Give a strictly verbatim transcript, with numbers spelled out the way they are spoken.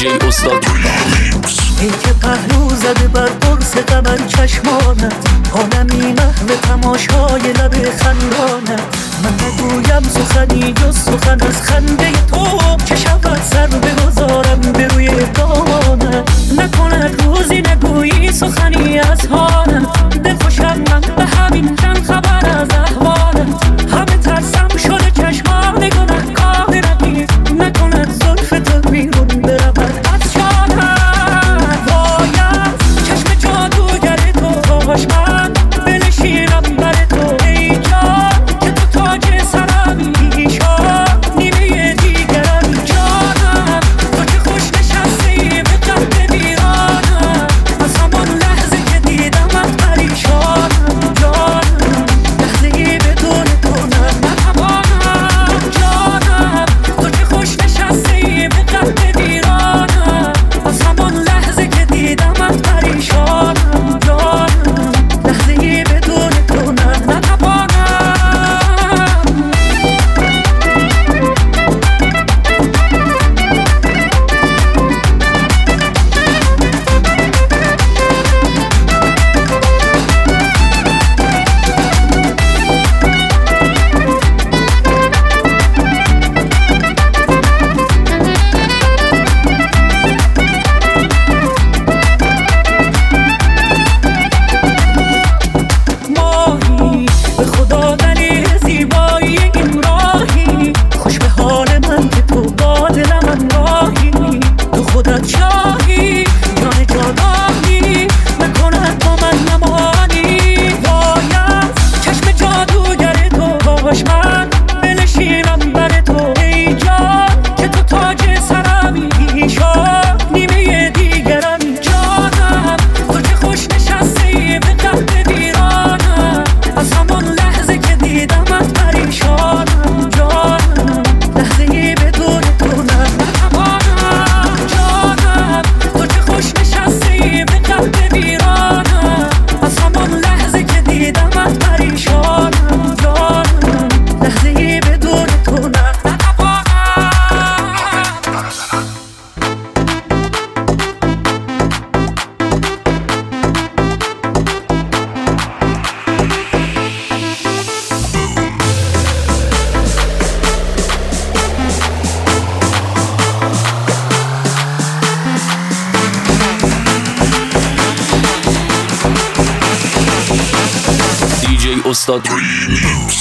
دیجی استاد ای که پهلو زده بر قرص غمن چشمانت، عالمی محو تماشای لب خندانت. من نگویم سخنی جز سخن از خنده تو، که شود سر بگذارم به روی دامانت. نکند روزی نگویی سخنی از حالت، دل خوشم من به همین چند خبر از احوالت. همه ترسم شده چشمان نگونه کار رقیب، نکند زلف تو بیرون برود از جانم. باید چشم جادوگر تو باش، من بنشینم بر تو ای جان، که تو تاج سرمی شاد نیمه دیگرم جانم. تو که خوش نشستی به قهر ویرانم، از همان لحظه که دیدمت پریشانم جانم. لحظه‌ای بدون تو نه نتوانم جانم. تو که خوش نشستی به قهر ویرانم، از همان لحظه که دیدمت پریشانم جانم. لحظه‌ای بدون تو نه نتوانم. ماهی به خدا دلیل زیبایی این راهی، خوش به حال من که تو با دلم همراهی. تو خودت شاهی جان جانانی، نکند با من نمانی. باید چشم جادوگر تو باش، من بنشینم بر تو ای جان، که تو تاج سرمی شاد نیمه دیگرم جانم. تو که خوش نشستی به قهر ویرانم، از همان لحظه که دیدمت پریشانم جانم. لحظه‌ای بدون تو نه نتوانم جانم. تو که خوش نشستی به قهر ویرانم، از همان لحظه که دیدمت پریشانم جانم. لحظه‌ای بدون تو نه نتوانم. دیجی استاد